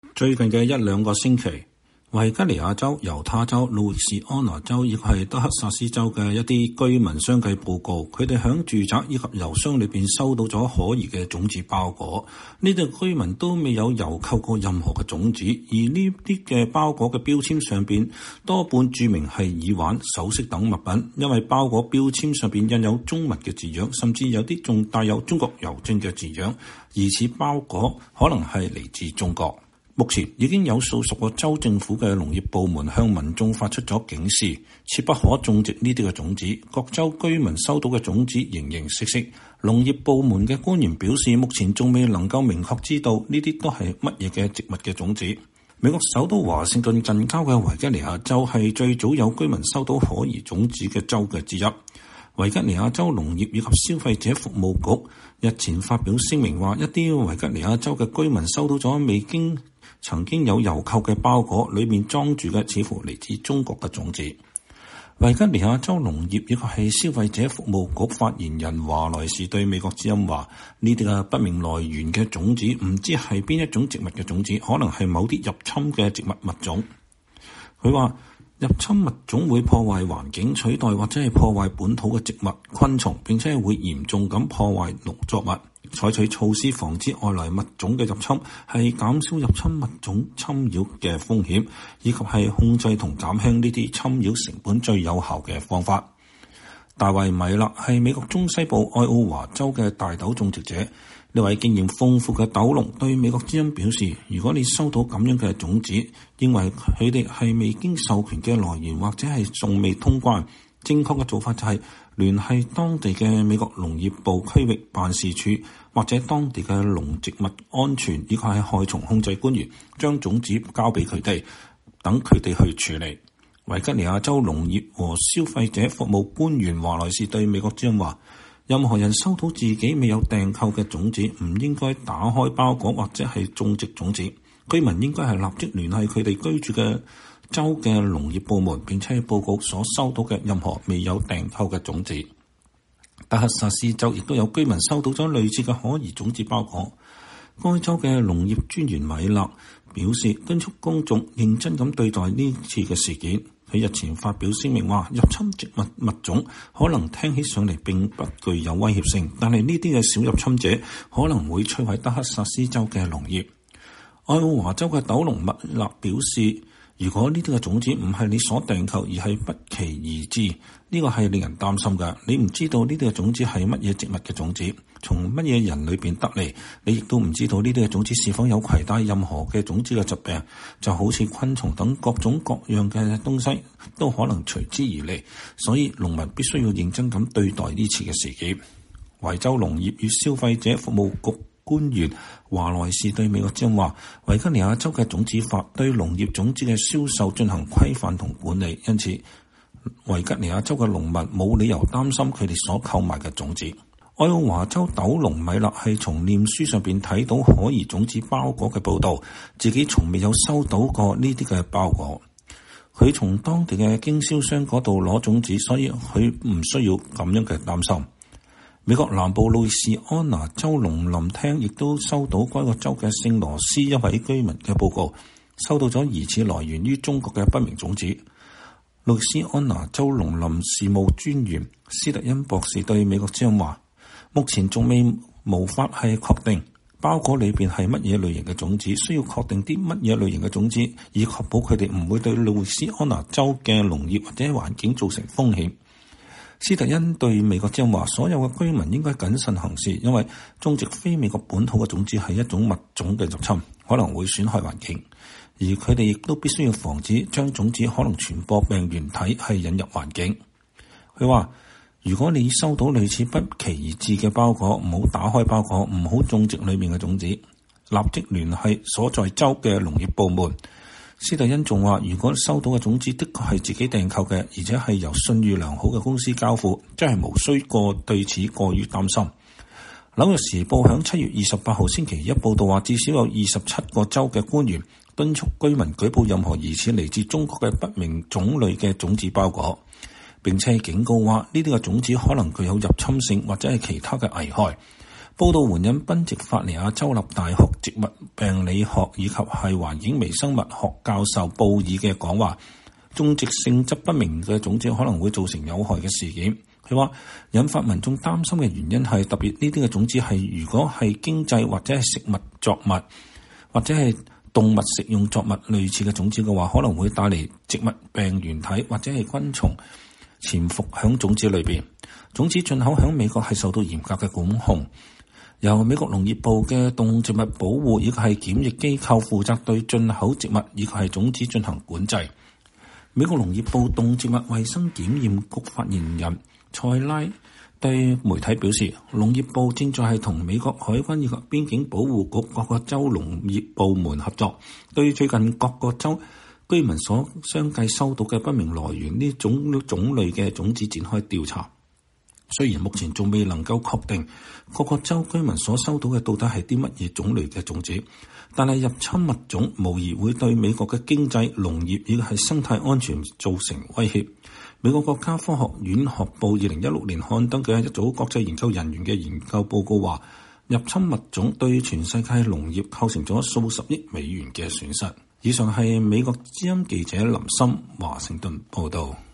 最近嘅一兩個星期，維吉尼亞州、猶他州、路易斯安那州以及係德克薩斯州嘅一啲居民相繼報告，佢哋響住宅以及郵箱裏邊收到咗可疑嘅種子包裹。呢啲居民都未有郵購過任何嘅種子，而呢啲嘅包裹嘅標籤上邊多半註明係耳環、首飾等物品，因為包裹標籤上邊印有中文嘅字樣，甚至有啲仲帶有中國郵政嘅字樣，疑似包裹可能係嚟自中國。目前已經有數十個州政府嘅農業部門向民眾發出咗警示，切不可種植呢啲嘅種子。各州居民收到嘅種子形形色色。農業部門嘅官員表示，目前仲未能夠明確知道呢啲都係乜嘢嘅植物嘅種子。美國首都華盛頓近郊嘅維吉尼亞州係最早有居民收到可疑種子嘅州嘅之一。維吉尼亞州農業以及消費者服務局日前發表聲明話，一啲維吉尼亞州嘅居民收到咗曾經有郵購嘅包裹，裏面裝住嘅似乎嚟自中國嘅種子。維吉尼亞州農業以及係消費者服務局發言人華萊士對美國之音話：呢啲嘅不明來源嘅種子唔知係邊一種植物嘅種子，可能係某啲入侵嘅植物物種。佢話入侵物種會破壞環境，取代或者係破壞本土嘅植物、昆蟲，並且係會嚴重咁破壞農作物。採取措施防止外來物種嘅入侵，係減少入侵物種侵擾嘅風險，以及係控制同減輕呢啲侵擾成本最有效嘅方法。大衛米勒係美國中西部愛奧華州嘅大豆種植者，呢位經驗豐富嘅豆農對美國之音表示，如果你收到咁樣嘅種子，認為佢哋係未經授權嘅來源或者係仲未通關，正確嘅做法就係聯繫當地嘅美國農業部區域辦事處，或者當地嘅農植物安全以及係害蟲控制官員，將種子交俾佢哋，等佢哋去處理。維吉尼亞州農業和消費者服務官員華萊士對美國之音話：任何人收到自己未有訂購嘅種子，唔應該打開包裹或者係種植種子。居民應該係立即聯繫佢哋居住嘅州嘅農業部門，並且報告所收到嘅任何未有訂購嘅種子。德克薩斯州亦都有居民收到咗類似嘅可疑種子包裹。該州嘅農業專員米勒表示，敦促公眾認真咁對待呢次嘅事件。佢日前發表聲明話，入侵植物物種可能聽起上嚟並不具有威脅性，但係呢啲嘅小入侵者可能會摧毀德克薩斯州嘅農業。愛奧華州嘅豆農米勒表示，如果呢啲嘅種子唔係你所訂購，而係不期而至，呢個係令人擔心嘅。你唔知道呢啲嘅種子係乜嘢植物嘅種子，從乜嘢人裏邊得嚟，你亦都唔知道呢啲嘅種子是否有攜帶任何嘅種子嘅疾病，就好似昆蟲等各種各樣嘅東西都可能隨之而嚟，所以農民必須要認真咁對待呢次嘅事件。維州農業與消費者服務局官員華萊士對美國之音話：維吉尼亞州嘅種子法對農業種子嘅銷售進行規範同管理，因此維吉尼亞州嘅農民冇理由擔心佢哋所購買嘅種子。愛奧華州豆農米勒係從臉書上邊睇到可疑種子包裹嘅報導，自己從未有收到過呢啲嘅包裹。佢從當地嘅經銷商嗰度攞種子，所以佢唔需要咁樣嘅擔心。美國南部路易斯安那州農林廳亦都收到該個州嘅聖羅斯一位居民嘅報告，收到咗疑似來源於中國嘅不明種子。路易斯安那州農林事務專員斯特恩博士對美國之音話：目前仲無法係確定包裹裏邊係乜嘢類型嘅種子，需要確定啲乜嘢類型嘅種子，以確保佢哋唔會對路易斯安那州嘅農業或者環境造成風險。斯特恩對美國之音話：所有嘅居民應該謹慎行事，因為種植非美國本土嘅種子係一種物種嘅入侵，可能會損害環境，而佢哋亦都必須要防止將種子可能傳播病原體係引入環境。佢話：如果你收到類似不期而至嘅包裹，唔好打開包裹，唔好種植裏面嘅種子，立即聯繫所在州嘅農業部門。斯特恩仲話，如果收到嘅種子的確係自己訂購嘅，而且係由信譽良好嘅公司交付，真係無需對此過於擔心。紐約時報響7月28號星期一報道話，至少有27個州嘅官員敦促居民舉報任何疑似嚟自中國嘅不明種類嘅種子包裹，並且警告話呢啲嘅種子可能具有入侵性或者係其他嘅危害。 報道援引賓夕法尼亞州立大學植物病理學以及係環境微生物學教授布爾嘅講話，種植性質不明嘅種子可能會造成有害嘅事件。佢話引發民眾擔心嘅原因係特別呢啲嘅種子係如果係經濟或者係食物作物或者係動物食用作物類似嘅種子嘅話，可能會帶嚟植物病原體或者係昆蟲潛伏響種子裏邊。種子進口響美國係受到嚴格嘅管控，由美國農業部嘅動植物保護以及係檢疫機構負責對進口植物以及係種子進行管制。美國農業部動植物衛生檢驗局發言人塞拉對媒體表示，農業部正在係同美國海軍以及邊境保護局各個州農業部門合作，對最近各個州居民所相繼收到嘅不明來源呢種類嘅種子展開調查。雖然目前仲未能夠確定各個州居民所收到嘅到底係啲乜嘢種類嘅種子，但係入侵物種無疑會對美國嘅經濟、農業以及係生態安全造成威脅。美國國家科學院學報2016年刊登嘅一組國際研究人員嘅研究報告話，入侵物種對全世界農業構成咗數十億美元嘅損失。以上係美國之音記者林森華盛頓報道。